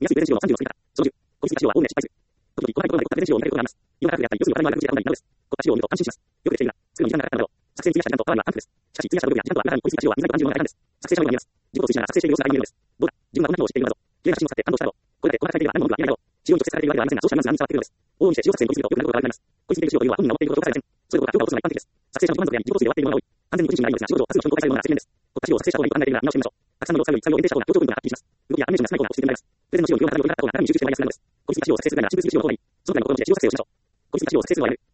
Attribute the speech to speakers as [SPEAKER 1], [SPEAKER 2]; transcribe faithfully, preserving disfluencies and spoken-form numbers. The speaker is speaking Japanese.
[SPEAKER 1] 見やすいプレゼン資料のさんじゅうの作り方。そのじゅう、個室化資料は大いに失敗する。時々、このタイプのプレゼン資料を見たいことがあります。今からやったり、要するに話題のある口で頭になるです。この資料を見ると安心します。よくできているな。作るのに時間がかかったなど。作成に費やした時間と代わりは単価です。しかし、費やした部分や時間とは明らかに個室化資料は見づらいと感じるものが大半です。作成した部分が見えます。自己を推進しながら作成している様子が相見えるのです。どうだ、自分はこんなことを知っているのだぞ。綺麗な写真を使って感動したなど。これだけこんな書いていれば何の文句は言えないだろう。使用に直接されているわけではありませんが、そうしたニュアンスが伝わってくるのです。往々にして使用作成に恋すると良くなることが悪くなります。恋する資料というのは本人が持っていることを伝えません。そういうことが評価をするのが一般的です。作成者の自己満足や自己構成で終わっているものが多い。完全に無知になりますが、仕事を多数の人に公開されるのが自然です。国家資料を作成した方がいいと考えているなら見直してみましょう。たくさんの量を使うより作業を限定した方が強調分がはっきりします。動きやアニメーションが少ない方が落ち着いてもらいます。プレゼンの資料に分を重ねるようになった方が中身に集中してもらいやすくなるのです。個室化資料を作成する際には新聞資料の方にその他のことをして資料作成をしましょう。個室化資料を作成するのはやめる。